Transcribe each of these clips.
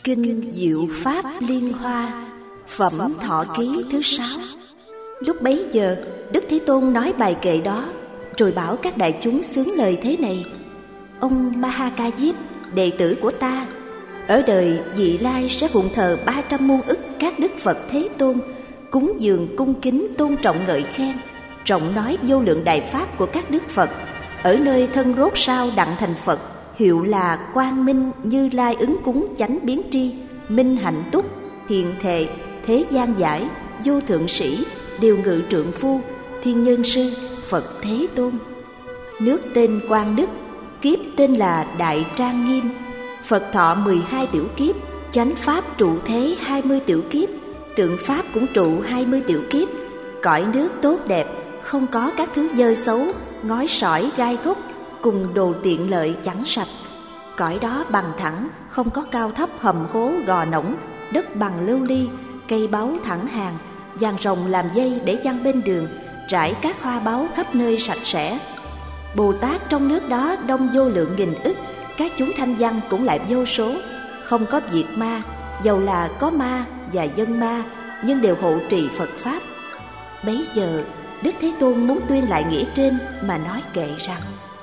Kinh Diệu Pháp Liên Hoa, phẩm Thọ Ký thứ 6. Lúc bấy giờ, Đức Thế Tôn nói bài kệ đó, rồi bảo các đại chúng xướng lời thế này: Ông Ma Ha Ca Diếp, đệ tử của ta, ở đời vị lai sẽ phụng thờ 300 muôn ức các đức Phật Thế Tôn, cúng dường cung kính tôn trọng ngợi khen, trọng nói vô lượng đại pháp của các đức Phật, ở nơi thân rốt sao đặng thành Phật, hiệu là Quang Minh, Như Lai, ứng cúng, chánh biến tri, minh hạnh túc, thiện thệ, thế gian giải, vô thượng sĩ, điều ngự trượng phu, thiên nhân sư, Phật Thế Tôn. Nước tên Quang Đức, kiếp tên là Đại Trang Nghiêm. Phật thọ 12 tiểu kiếp, chánh pháp trụ thế 20 tiểu kiếp, tượng pháp cũng trụ 20 tiểu kiếp. Cõi nước tốt đẹp, không có các thứ dơ xấu, ngói sỏi gai gốc, cùng đồ tiện lợi chẳng sạch. Cõi đó bằng thẳng, không có cao thấp hầm hố gò nổng, đất bằng lưu ly, cây báu thẳng hàng, vàng rồng làm dây để giăng bên đường, rải các hoa báu khắp nơi sạch sẽ. Bồ Tát trong nước đó đông vô lượng nghìn ức, các chúng thanh văn cũng lại vô số, không có diệt ma, dầu là có ma và dân ma, nhưng đều hộ trì Phật Pháp. Bấy giờ Đức Thế Tôn muốn tuyên lại nghĩa trên mà nói kệ rằng: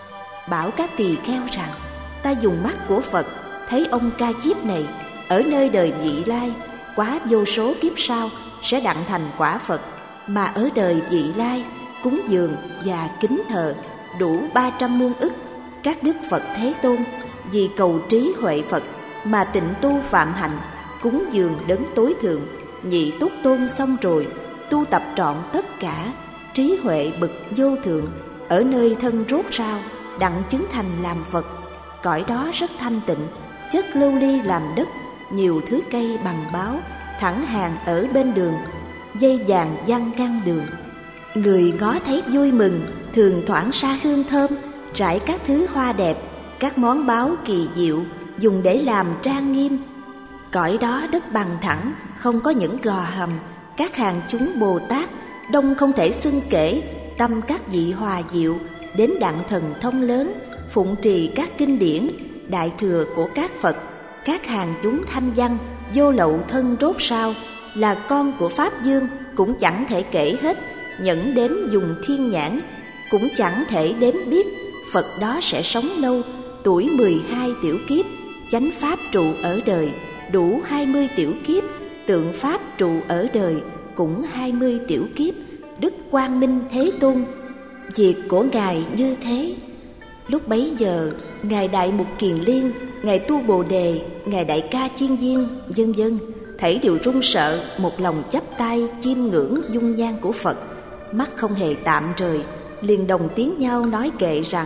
bảo các tỳ kheo rằng, ta dùng mắt của Phật thấy ông Ca Diếp này ở nơi đời vị lai, quá vô số kiếp sau sẽ đặng thành quả Phật, mà ở đời vị lai cúng dường và kính thờ đủ 300 muôn ức các đức Phật Thế Tôn, vì cầu trí huệ Phật mà tịnh tu phạm hạnh, cúng dường đấng tối thượng, nhị túc tôn xong rồi, tu tập trọn tất cả, trí huệ bậc vô thượng, ở nơi thân rốt rao đặng chứng thành làm Phật. Cõi đó rất thanh tịnh, chất lưu ly làm đất, nhiều thứ cây bằng báo thẳng hàng ở bên đường, dây vàng giăng ngăn đường. Người ngó thấy vui mừng, thường thoảng xa hương thơm, rải các thứ hoa đẹp, các món báu kỳ diệu, dùng để làm trang nghiêm. Cõi đó đất bằng thẳng, không có những gò hầm, các hàng chúng Bồ Tát đông không thể xưng kể, tâm các vị hòa diệu, đến đặng thần thông lớn, phụng trì các kinh điển, đại thừa của các Phật, các hàng chúng thanh văn, vô lậu thân rốt sao, là con của Pháp Dương, cũng chẳng thể kể hết, nhẫn đến dùng thiên nhãn, cũng chẳng thể đếm biết. Phật đó sẽ sống lâu, tuổi 12 tiểu kiếp, chánh pháp trụ ở đời, đủ 20 tiểu kiếp, tượng pháp trụ ở đời, cũng 20 tiểu kiếp. Đức Quang Minh Thế Tôn, việc của Ngài như thế. Lúc bấy giờ, Ngài Đại Mục Kiền Liên, Ngài Tu Bồ Đề, Ngài Đại Ca Chiên Viên, vân vân, thảy đều run sợ, một lòng chắp tay chiêm ngưỡng dung nhan của Phật, mắt không hề tạm rời, liền đồng tiếng nhau nói kệ rằng: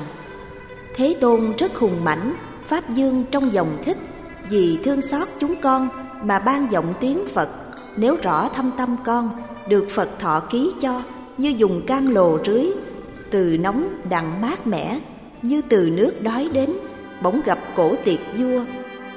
Thế Tôn rất hùng mãnh, Pháp Dương trong dòng thích, vì thương xót chúng con mà ban giọng tiếng Phật. Nếu rõ thâm tâm con, được Phật thọ ký cho, như dùng cam lồ rưới, từ nóng đặng mát mẻ, như từ nước đói đến, bỗng gặp cổ tiệc vua.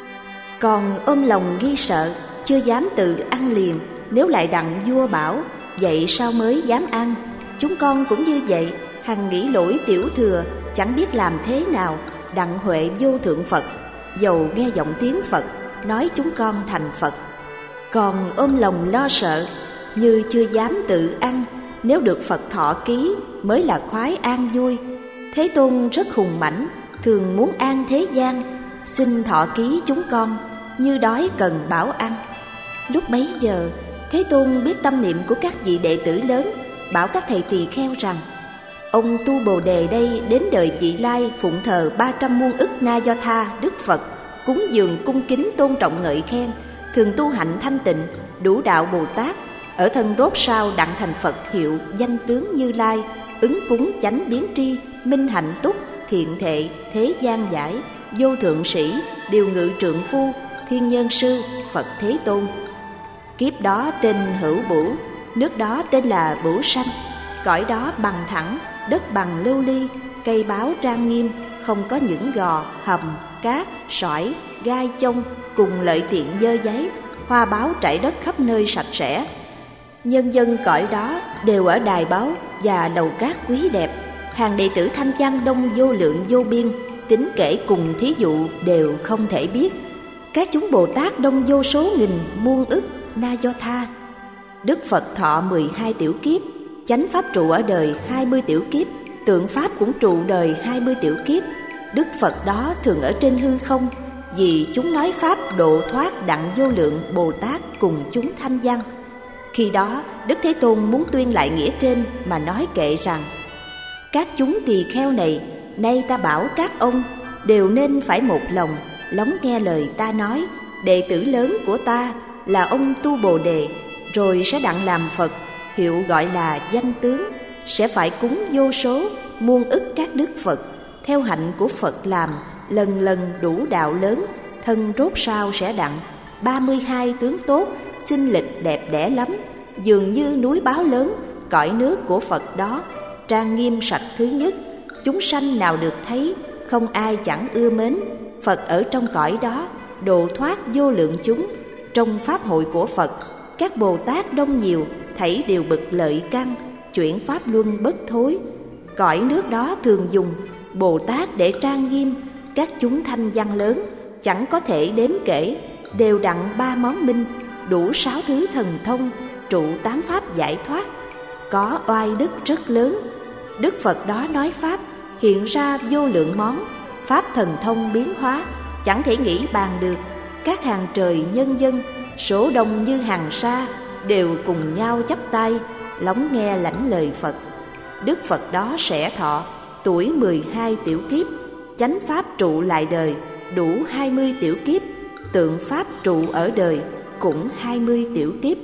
Còn ôm lòng nghi sợ, chưa dám tự ăn liền, nếu lại đặng vua bảo, vậy sao mới dám ăn? Chúng con cũng như vậy, hằng nghĩ lỗi tiểu thừa, chẳng biết làm thế nào đặng huệ vô thượng Phật, dầu nghe giọng tiếng Phật, nói chúng con thành Phật. Còn ôm lòng lo sợ, như chưa dám tự ăn, nếu được Phật thọ ký mới là khoái an vui. Thế Tôn rất hùng mãnh, thường muốn an thế gian, xin thọ ký chúng con, như đói cần bảo ăn. Lúc bấy giờ, Thế Tôn biết tâm niệm của các vị đệ tử lớn, bảo các thầy tỳ kheo rằng: ông Tu Bồ Đề đây đến đời vị lai phụng thờ 300 muôn ức Na Do Tha Đức Phật, cúng dường cung kính tôn trọng ngợi khen, thường tu hạnh thanh tịnh, đủ đạo Bồ Tát, ở thân rốt sao đặng thành Phật, hiệu danh tướng Như Lai, ứng cúng chánh biến tri, minh hạnh túc, thiện thệ, thế gian giải, vô thượng sĩ, điều ngự trượng phu, thiên nhân sư, Phật Thế Tôn. Kiếp đó tên Hữu Bửu, nước đó tên là Bửu Sanh. Cõi đó bằng thẳng, đất bằng lưu ly, cây báu trang nghiêm, không có những gò, hầm, cát, sỏi, gai chông, cùng lợi tiện dơ giấy, hoa báu trải đất khắp nơi sạch sẽ. Nhân dân cõi đó đều ở đài báu và lầu cát quý đẹp, hàng đệ tử thanh văn đông vô lượng vô biên, tính kể cùng thí dụ đều không thể biết. Các chúng Bồ Tát đông vô số nghìn muôn ức na do tha. Đức Phật thọ 12 tiểu kiếp, chánh pháp trụ ở đời 20 tiểu kiếp, tượng pháp cũng trụ đời 20 tiểu kiếp. Đức Phật đó thường ở trên hư không, vì chúng nói pháp độ thoát đặng vô lượng Bồ Tát cùng chúng thanh văn. Khi đó Đức Thế Tôn muốn tuyên lại nghĩa trên mà nói kệ rằng: các chúng tỳ kheo này, nay ta bảo các ông đều nên phải một lòng lắng nghe lời ta nói. Đệ tử lớn của ta là ông tu Bồ Đề, rồi sẽ đặng làm Phật, hiệu gọi là danh tướng, sẽ phải cúng vô số muôn ức các đức Phật, theo hạnh của Phật làm, lần lần đủ đạo lớn, thân rốt sao sẽ đặng 32 tướng tốt, xinh lịch đẹp đẽ lắm, dường như núi báo lớn, cõi nước của Phật đó, trang nghiêm sạch thứ nhất, chúng sanh nào được thấy, không ai chẳng ưa mến. Phật ở trong cõi đó, độ thoát vô lượng chúng. Trong pháp hội của Phật, các Bồ Tát đông nhiều, thảy đều bực lợi căn, chuyển pháp luân bất thối. Cõi nước đó thường dùng Bồ Tát để trang nghiêm các chúng thanh văn lớn, chẳng có thể đếm kể, đều đặng 3 món minh, đủ 6 thứ thần thông, trụ 8 pháp giải thoát, có oai đức rất lớn. Đức Phật đó nói pháp, hiện ra vô lượng món, pháp thần thông biến hóa, chẳng thể nghĩ bàn được. Các hàng trời nhân dân, số đông như hàng sa, đều cùng nhau chắp tay, lắng nghe lãnh lời Phật. Đức Phật đó sẽ thọ tuổi 12 tiểu kiếp, chánh pháp trụ lại đời, đủ 20 tiểu kiếp, tượng pháp trụ ở đời, cũng 20 tiểu kiếp.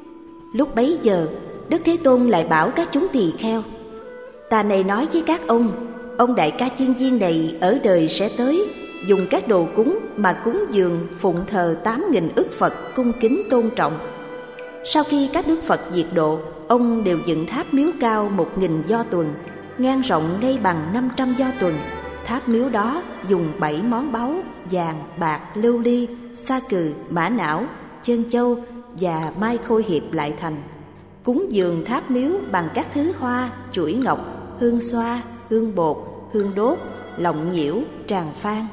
Lúc bấy giờ, Đức Thế Tôn lại bảo các chúng tỳ kheo: ta này nói với các ông Đại Ca Chiên Viên này ở đời sẽ tới, dùng các đồ cúng mà cúng dường phụng thờ 8.000 ức Phật cung kính tôn trọng. Sau khi các đức Phật diệt độ, ông đều dựng tháp miếu cao 1.000 do tuần, ngang rộng ngay bằng 500 do tuần. Tháp miếu đó dùng 7 món báu vàng, bạc, lưu ly, sa cừ, mã não, chân châu và mai khôi hiệp lại thành. Cúng dường tháp miếu bằng các thứ hoa, chuỗi ngọc, hương xoa, hương bột, hương đốt, lọng nhiễu, tràng phan.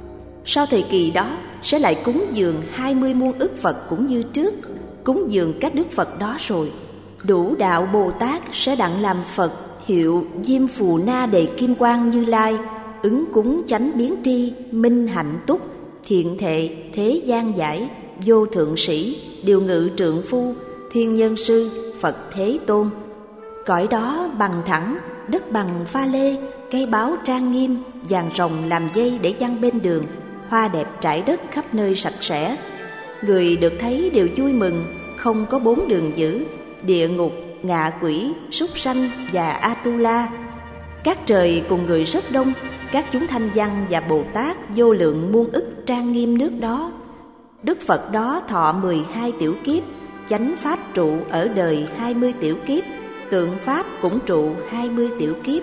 Sau thời kỳ đó sẽ lại cúng dường 20 muôn ức Phật cũng như trước. Cúng dường các đức Phật đó rồi, đủ đạo Bồ Tát sẽ đặng làm Phật, hiệu Diêm Phù Na Đề Kim Quang Như Lai, ứng cúng chánh biến tri, minh hạnh túc, thiện thệ, thế gian giải, vô thượng sĩ, điều ngự trượng phu, thiên nhân sư, Phật Thế Tôn. Cõi đó bằng thẳng, đất bằng pha lê, cây báo trang nghiêm, vàng rồng làm dây để giăng bên đường, hoa đẹp trải đất khắp nơi sạch sẽ. Người được thấy đều vui mừng, không có 4 đường dữ, địa ngục, ngạ quỷ, súc sanh và Atula. Các trời cùng người rất đông, các chúng thanh văn và Bồ Tát vô lượng muôn ức trang nghiêm nước đó. Đức Phật đó thọ 12 tiểu kiếp, chánh pháp trụ ở đời 20 tiểu kiếp, tượng pháp cũng trụ 20 tiểu kiếp.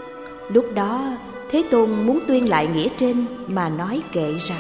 Lúc đó Thế Tôn muốn tuyên lại nghĩa trên mà nói kệ rằng: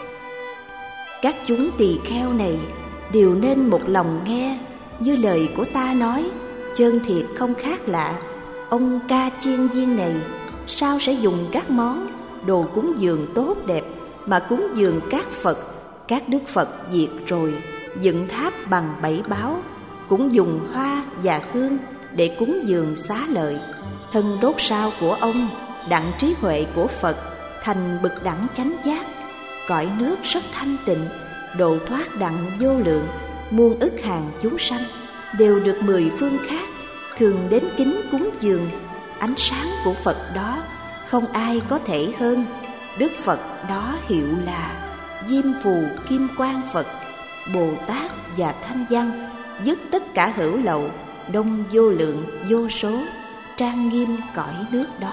các chúng tỳ kheo này đều nên một lòng nghe, như lời của ta nói, chân thiệt không khác lạ. Ông Ca Chiên Viên này sao sẽ dùng các món đồ cúng dường tốt đẹp mà cúng dường các Phật, các đức Phật diệt rồi, dựng tháp bằng 7 báu, cũng dùng hoa và hương để cúng dường xá lợi. Thân đốt sao của ông đặng trí huệ của Phật, thành bực đẳng chánh giác, cõi nước rất thanh tịnh, độ thoát đặng vô lượng, muôn ức hàng chúng sanh đều được 10 phương khác thường đến kính cúng dường. Ánh sáng của Phật đó không ai có thể hơn. Đức Phật đó hiệu là Diêm Phù Kim Quang Phật, Bồ Tát và Thanh Văn, dứt tất cả hữu lậu, đông vô lượng vô số, trang nghiêm cõi nước đó.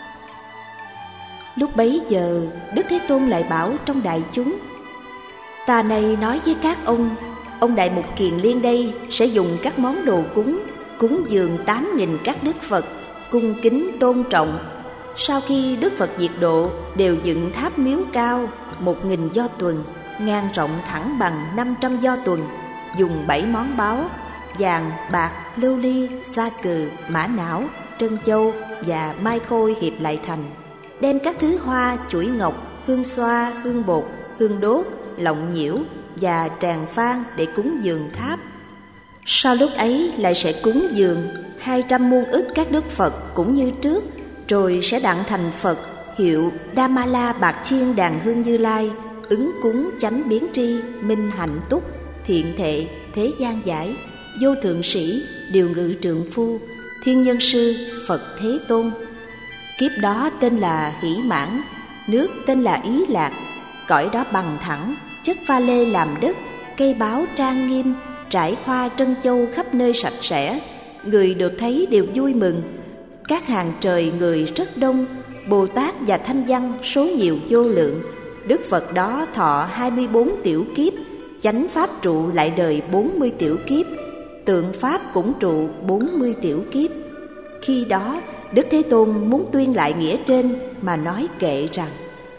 Lúc bấy giờ Đức Thế Tôn lại bảo trong đại chúng: ta này nói với các ông Đại Mục Kiền Liên đây sẽ dùng các món đồ cúng dường 8.000 các đức Phật, cung kính tôn trọng. Sau khi Đức Phật diệt độ, đều dựng tháp miếu cao 1.000 do tuần, ngang rộng thẳng bằng 500 do tuần, dùng 7 món báu vàng, bạc, lưu ly, sa cừ, mã não, trân châu và mai khôi hiệp lại thành. Đem các thứ hoa, chuỗi ngọc, hương xoa, hương bột, hương đốt, lọng nhiễu và tràng phan để cúng dường tháp. Sau lúc ấy lại sẽ cúng dường 200 muôn ức các đức Phật cũng như trước, rồi sẽ đặng thành Phật hiệu Đa-ma-la Bạc Chiên Đàn Hương Như Lai, ứng cúng chánh biến tri, minh hạnh túc, thiện thệ, thế gian giải, vô thượng sĩ, điều ngự trượng phu, thiên nhân sư, Phật Thế Tôn. Kiếp đó tên là Hỷ Mãn, nước tên là Ý Lạc, cõi đó bằng thẳng, chất pha lê làm đất, cây báo trang nghiêm, trải hoa trân châu khắp nơi sạch sẽ, người được thấy đều vui mừng. Các hàng trời người rất đông, Bồ Tát và Thanh Văn số nhiều vô lượng. Đức Phật đó thọ 24 tiểu kiếp, chánh pháp trụ lại đời 40 tiểu kiếp, tượng pháp cũng trụ 40 tiểu kiếp. Khi đó Đức Thế Tôn muốn tuyên lại nghĩa trên mà nói kệ rằng: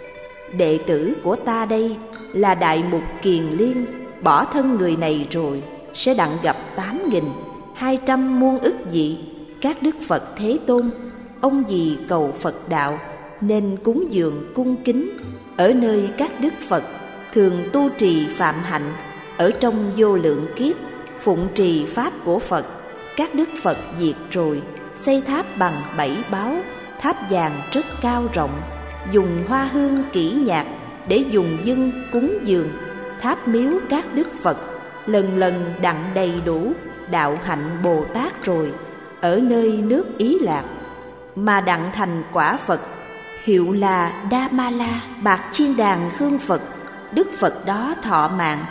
đệ tử của ta đây là Đại Mục Kiền Liên, bỏ thân người này rồi sẽ đặng gặp 8.200 muôn ức vị các đức Phật Thế Tôn. Ông vì cầu Phật đạo nên cúng dường cung kính, ở nơi các đức Phật thường tu trì phạm hạnh, ở trong vô lượng kiếp phụng trì pháp của Phật. Các đức Phật diệt rồi, xây tháp bằng 7 báu, tháp vàng rất cao rộng, dùng hoa hương kỹ nhạc để dùng dâng cúng dường. Tháp miếu các đức Phật lần lần đặng đầy đủ đạo hạnh Bồ Tát rồi, ở nơi nước Ý Lạc mà đặng thành quả Phật hiệu là Đa-ma-la Bạc Chiên Đàn Hương Phật. Đức Phật đó thọ mạng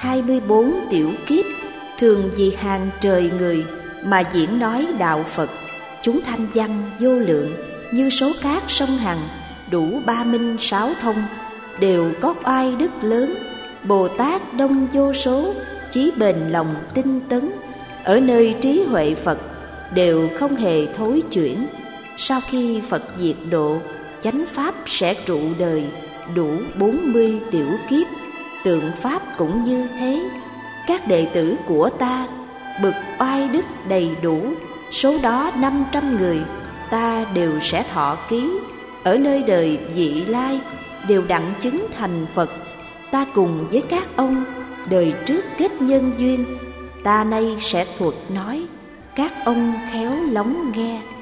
24 tiểu kiếp, thường vì hàng trời người mà diễn nói đạo Phật. Chúng thanh văn vô lượng như số cát sông Hằng, đủ 3 minh 6 thông, đều có oai đức lớn. Bồ Tát đông vô số, chí bền lòng tinh tấn, ở nơi trí huệ Phật đều không hề thối chuyển. Sau khi Phật diệt độ, chánh pháp sẽ trụ đời đủ 40 tiểu kiếp, tượng pháp cũng như thế. Các đệ tử của ta bực oai đức đầy đủ, số đó 500 người, ta đều sẽ thọ ký, ở nơi đời vị lai đều đặng chứng thành Phật. Ta cùng với các ông đời trước kết nhân duyên, ta nay sẽ thuật nói, các ông khéo lắng nghe.